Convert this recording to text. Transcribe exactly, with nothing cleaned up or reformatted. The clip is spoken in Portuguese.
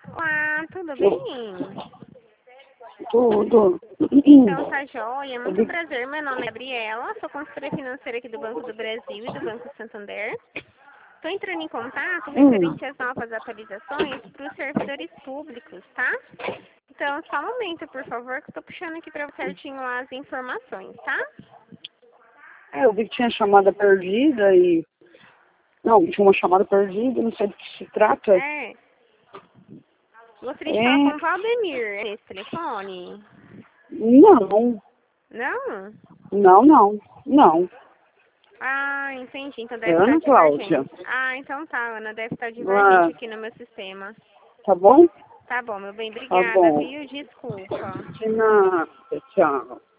Olá, tudo bem? Tudo. Então tá joia, muito prazer, meu nome é Gabriela, sou consultora financeira aqui do Banco do Brasil e do Banco Santander. Estou entrando em contato referente às novas atualizações para os servidores públicos, tá? Então, só um momento, por favor, que eu estou puxando aqui para você certinho as informações, tá? É, eu vi que tinha chamada perdida e... Não, tinha uma chamada perdida, não sei do que se trata. É. Gostaria de É... falar com o Valdemir, é nesse telefone? Não, Não? não, não, não. Ah, entendi. Então É deve estar Ana Cláudia. divergente. Ah, então tá, Ana. Deve estar Ah, divergente aqui no meu sistema. tá bom? Tá bom, meu bem. Tá Obrigada, bom. viu? Desculpa. De nada, tchau.